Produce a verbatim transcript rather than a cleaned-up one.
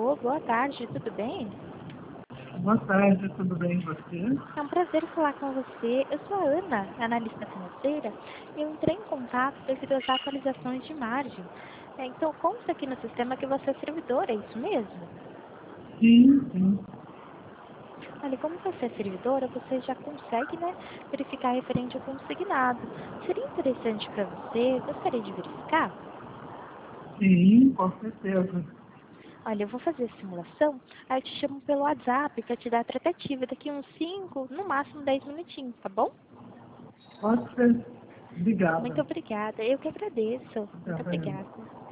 Alô, boa tarde, tudo bem? Boa tarde, tudo bem com você? É um prazer falar com você. Eu sou a Ana, analista financeira, e eu entrei em contato devido às atualizações de margem. É, Então, consta aqui no sistema que você é servidor, é isso mesmo? Sim, sim. Olha, como você é servidora, você já consegue, né, verificar referente ao consignado. Seria interessante para você? Gostaria de verificar? Sim, com certeza. Olha, eu vou fazer a simulação, aí eu te chamo pelo WhatsApp para te dar a tratativa daqui uns cinco, no máximo dez minutinhos, tá bom? Pode ser. Muito Obrigada. obrigada. Eu que agradeço. Muito Obrigada. obrigada.